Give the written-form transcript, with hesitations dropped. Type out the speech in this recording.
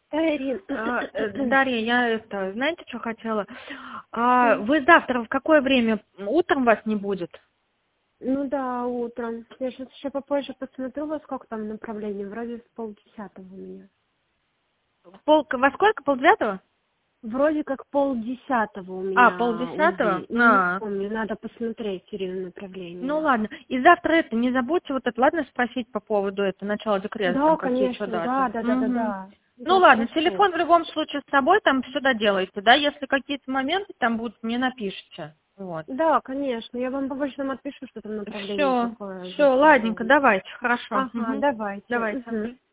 Ирина. Дарья, я это, знаете, что хотела? Вы завтра в какое время? Утром вас не будет? Ну да, утром. Я сейчас еще попозже посмотрю, во сколько там направлений. Вроде с 9:30 у меня. Во сколько? 9:30? Вроде как 9:30 у меня 9:30? УЗИ. Ну, не помню, надо посмотреть, Ирина, Ну направление. ладно. И завтра это не забудьте вот это, ладно, спросить по поводу этого начала декрета, Да, там какие что конечно, даты. да. Ну Да, ладно, хорошо. телефон в любом случае с собой там все доделайте, да, если какие-то моменты там будут, мне напишите. Вот. Да, конечно. Я вам побольше там отпишу, что там направление Все, какое все, ладненько, записываю. давайте, хорошо. Ага, давайте. Давайте. Угу.